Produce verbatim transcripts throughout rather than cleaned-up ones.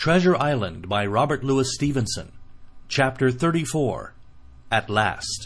Treasure Island by Robert Louis Stevenson. Chapter thirty-four. At Last.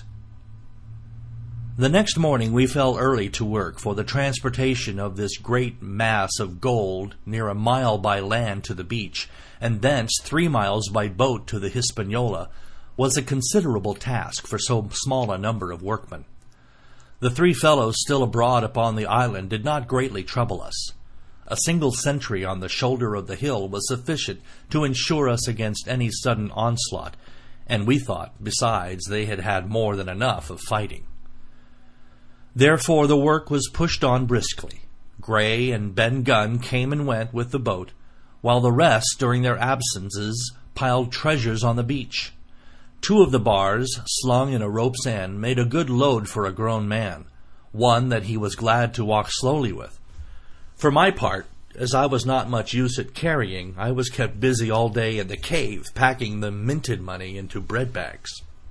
The next morning we fell early to work, for the transportation of this great mass of gold near a mile by land to the beach, and thence three miles by boat to the Hispaniola, was a considerable task for so small a number of workmen. The three fellows still abroad upon the island did not greatly trouble us. A single sentry on the shoulder of the hill was sufficient to ensure us against any sudden onslaught, and we thought, besides, they had had more than enough of fighting. Therefore the work was pushed on briskly. Gray and Ben Gunn came and went with the boat, while the rest, during their absences, piled treasures on the beach. Two of the bars, slung in a rope's end, made a good load for a grown man, one that he was glad to walk slowly with. For my part, as I was not much use at carrying, I was kept busy all day in the cave, packing the minted money into bread bags.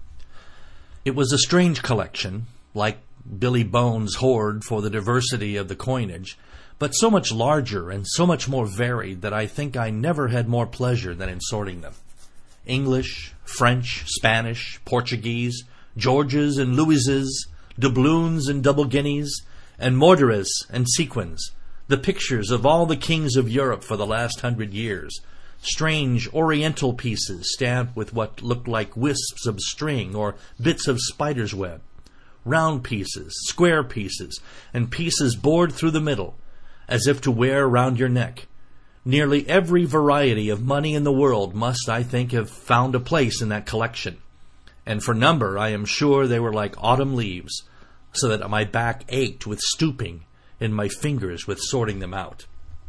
It was a strange collection, like Billy Bones' hoard for the diversity of the coinage, but so much larger and so much more varied that I think I never had more pleasure than in sorting them. English, French, Spanish, Portuguese, Georges and Louises, doubloons and double guineas, and morteres and sequins, the pictures of all the kings of Europe for the last hundred years, strange oriental pieces stamped with what looked like wisps of string or bits of spider's web, round pieces, square pieces, and pieces bored through the middle, as if to wear round your neck. Nearly every variety of money in the world must, I think, have found a place in that collection, and for number I am sure they were like autumn leaves, so that my back ached with stooping, and my fingers with sorting them out.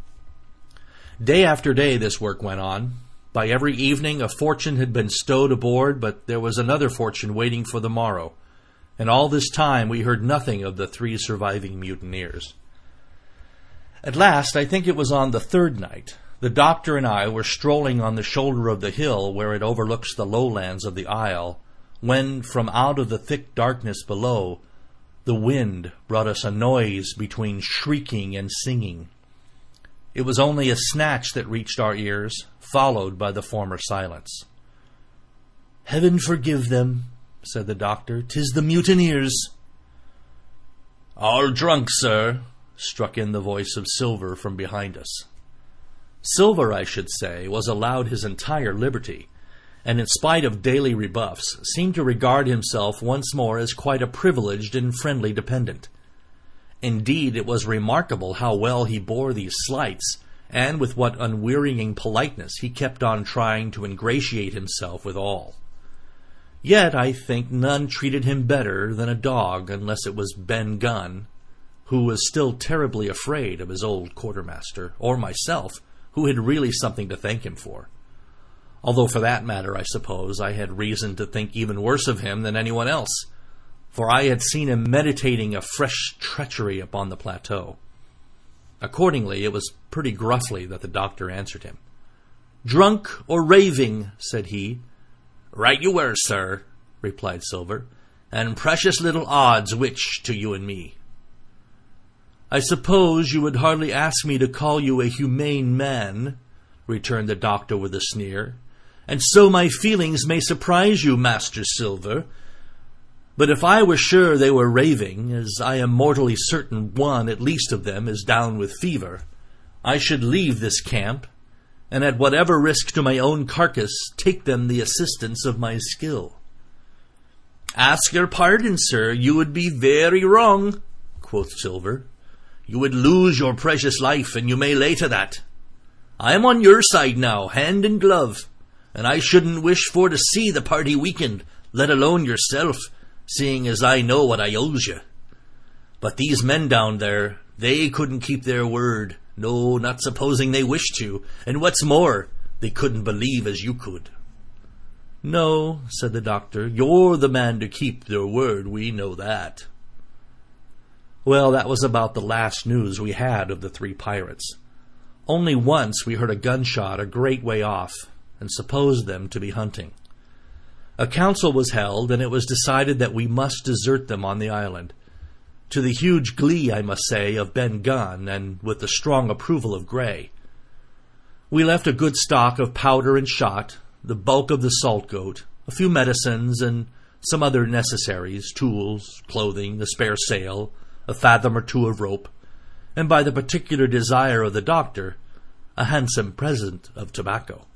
Day after day this work went on. By every evening a fortune had been stowed aboard, but there was another fortune waiting for the morrow, and all this time we heard nothing of the three surviving mutineers. At last, I think it was on the third night, the doctor and I were strolling on the shoulder of the hill where it overlooks the lowlands of the isle, when from out of the thick darkness below, the wind brought us a noise between shrieking and singing. It was only a snatch that reached our ears, followed by the former silence. "Heaven forgive them," said the doctor. "'Tis the mutineers." "All drunk, sir," struck in the voice of Silver from behind us. Silver, I should say, was allowed his entire liberty, and in spite of daily rebuffs, seemed to regard himself once more as quite a privileged and friendly dependent. Indeed, it was remarkable how well he bore these slights, and with what unwearying politeness he kept on trying to ingratiate himself with all. Yet I think none treated him better than a dog, unless it was Ben Gunn, who was still terribly afraid of his old quartermaster, or myself, who had really something to thank him for. Although for that matter, I suppose, I had reason to think even worse of him than anyone else, for I had seen him meditating a fresh treachery upon the plateau. Accordingly, it was pretty gruffly that the doctor answered him. "Drunk or raving?" said he. "Right you were, sir," replied Silver, "and precious little odds which to you and me." "I suppose you would hardly ask me to call you a humane man," returned the doctor with a sneer, "and so my feelings may surprise you, Master Silver. But if I were sure they were raving, as I am mortally certain one at least of them is down with fever, I should leave this camp, and at whatever risk to my own carcass, take them the assistance of my skill." "Ask your pardon, sir, you would be very wrong," quoth Silver. "You would lose your precious life, and you may lay to that. I am on your side now, hand in glove, and I shouldn't wish for to see the party weakened, let alone yourself, seeing as I know what I owes you. But these men down there, they couldn't keep their word, no, not supposing they wished to, and what's more, they couldn't believe as you could." "No," said the doctor, "you're the man to keep their word, we know that." Well, that was about the last news we had of the three pirates. Only once we heard a gunshot a great way off, and supposed them to be hunting. A council was held, and it was decided that we must desert them on the island, to the huge glee, I must say, of Ben Gunn, and with the strong approval of Gray. We left a good stock of powder and shot, the bulk of the salt goat, a few medicines, and some other necessaries, tools, clothing, the spare sail, a fathom or two of rope, and by the particular desire of the doctor, a handsome present of tobacco.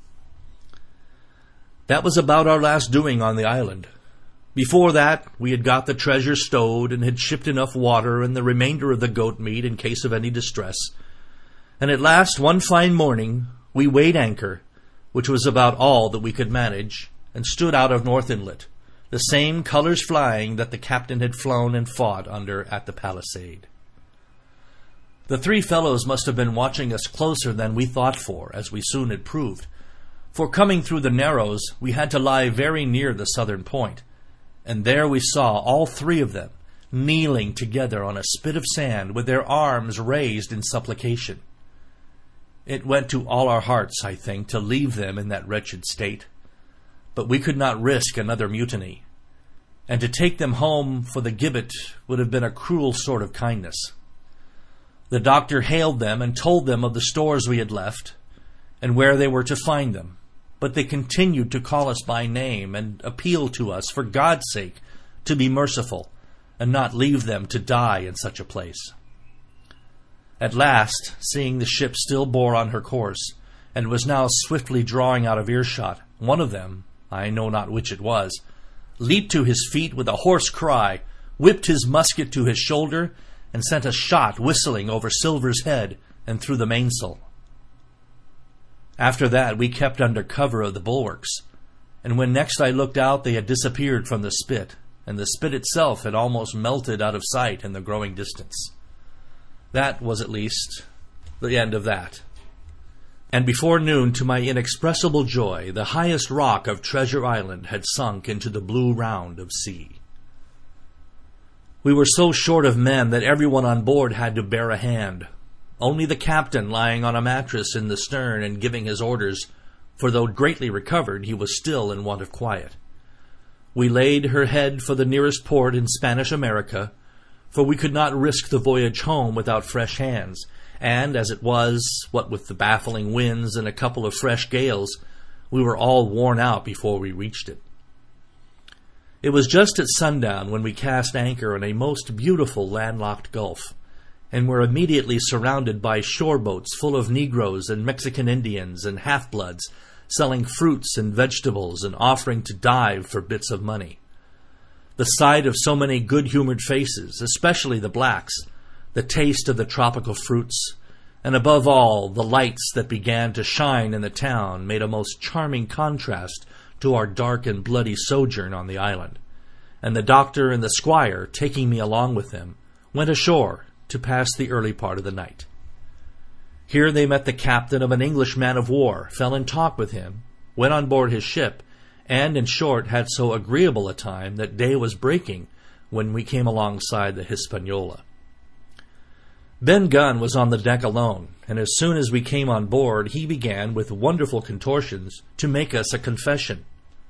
That was about our last doing on the island. Before that, we had got the treasure stowed and had shipped enough water and the remainder of the goat meat in case of any distress. And at last, one fine morning, we weighed anchor, which was about all that we could manage, and stood out of North Inlet, the same colors flying that the captain had flown and fought under at the Palisade. The three fellows must have been watching us closer than we thought for, as we soon had proved, for coming through the Narrows, we had to lie very near the southern point, and there we saw all three of them kneeling together on a spit of sand with their arms raised in supplication. It went to all our hearts, I think, to leave them in that wretched state, but we could not risk another mutiny, and to take them home for the gibbet would have been a cruel sort of kindness. The doctor hailed them and told them of the stores we had left, and where they were to find them, but they continued to call us by name and appeal to us, for God's sake, to be merciful, and not leave them to die in such a place. At last, seeing the ship still bore on her course, and was now swiftly drawing out of earshot, one of them, I know not which it was, leaped to his feet with a hoarse cry, whipped his musket to his shoulder, and sent a shot whistling over Silver's head and through the mainsail. After that we kept under cover of the bulwarks, and when next I looked out they had disappeared from the spit, and the spit itself had almost melted out of sight in the growing distance. That was at least the end of that. And before noon, to my inexpressible joy, the highest rock of Treasure Island had sunk into the blue round of sea. We were so short of men that everyone on board had to bear a hand, only the captain lying on a mattress in the stern and giving his orders, for though greatly recovered, he was still in want of quiet. We laid her head for the nearest port in Spanish America, for we could not risk the voyage home without fresh hands, and, as it was, what with the baffling winds and a couple of fresh gales, we were all worn out before we reached it. It was just at sundown when we cast anchor in a most beautiful landlocked gulf, and were immediately surrounded by shore boats full of Negroes and Mexican Indians and half-bloods, selling fruits and vegetables and offering to dive for bits of money. The sight of so many good-humored faces, especially the blacks, the taste of the tropical fruits, and above all, the lights that began to shine in the town made a most charming contrast to our dark and bloody sojourn on the island, and the doctor and the squire, taking me along with them, went ashore to pass the early part of the night. Here they met the captain of an English man-of-war, fell in talk with him, went on board his ship, and, in short, had so agreeable a time that day was breaking when we came alongside the Hispaniola. Ben Gunn was on the deck alone, and as soon as we came on board, he began, with wonderful contortions, to make us a confession.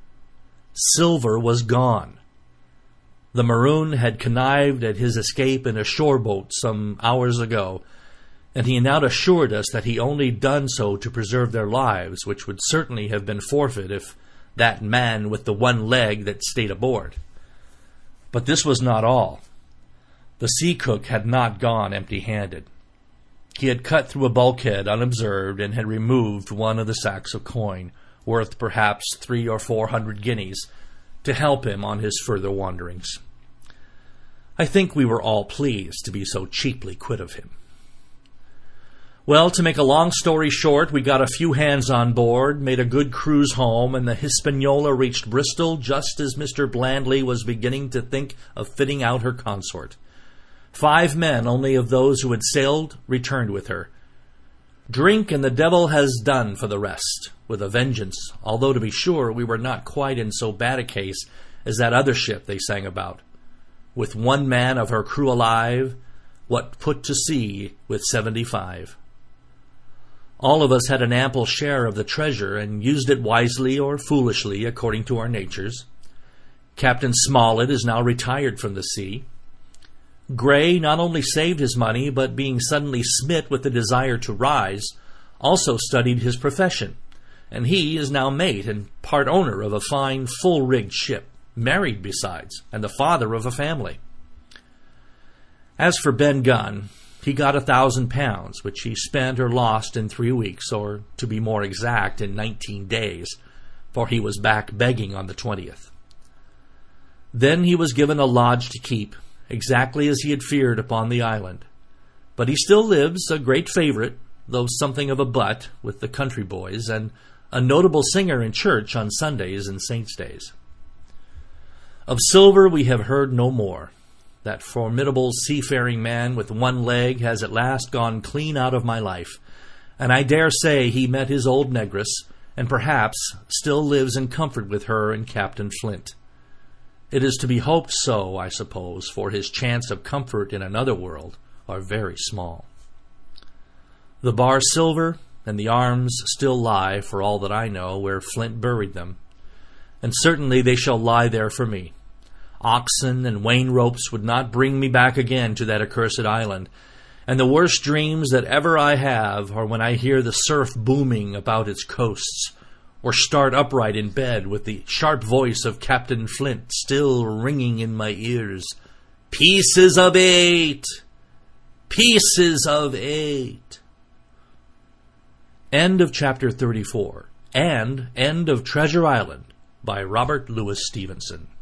Silver was gone. The Maroon had connived at his escape in a shore boat some hours ago, and he now assured us that he only done so to preserve their lives, which would certainly have been forfeit if that man with the one leg that stayed aboard. But this was not all. The sea cook had not gone empty-handed. He had cut through a bulkhead unobserved and had removed one of the sacks of coin, worth perhaps three or four hundred guineas, to help him on his further wanderings. I think we were all pleased to be so cheaply quit of him. Well, to make a long story short, we got a few hands on board, made a good cruise home, and the Hispaniola reached Bristol just as Mister Blandley was beginning to think of fitting out her consort. Five men only of those who had sailed returned with her. Drink and the devil has done for the rest, with a vengeance, although to be sure we were not quite in so bad a case as that other ship they sang about. With one man of her crew alive, what put to sea with seventy-five. All of us had an ample share of the treasure, and used it wisely or foolishly according to our natures. Captain Smollett is now retired from the sea. Gray not only saved his money, but being suddenly smit with the desire to rise, also studied his profession, and he is now mate and part owner of a fine full-rigged ship, married besides, and the father of a family. As for Ben Gunn, he got a thousand pounds, which he spent or lost in three weeks, or to be more exact, in nineteen days, for he was back begging on the twentieth. Then he was given a lodge to keep, exactly as he had feared upon the island. But he still lives, a great favorite, though something of a butt, with the country boys, and a notable singer in church on Sundays and saints' days. Of Silver we have heard no more. That formidable seafaring man with one leg has at last gone clean out of my life, and I dare say he met his old negress, and perhaps still lives in comfort with her and Captain Flint. It is to be hoped so, I suppose, for his chance of comfort in another world are very small. The Bar Silver and the arms still lie, for all that I know, where Flint buried them, and certainly they shall lie there for me. Oxen and wain ropes would not bring me back again to that accursed island, and the worst dreams that ever I have are when I hear the surf booming about its coasts, or start upright in bed with the sharp voice of Captain Flint still ringing in my ears, "Pieces of eight! Pieces of eight!" End of chapter thirty-four, and end of Treasure Island by Robert Louis Stevenson.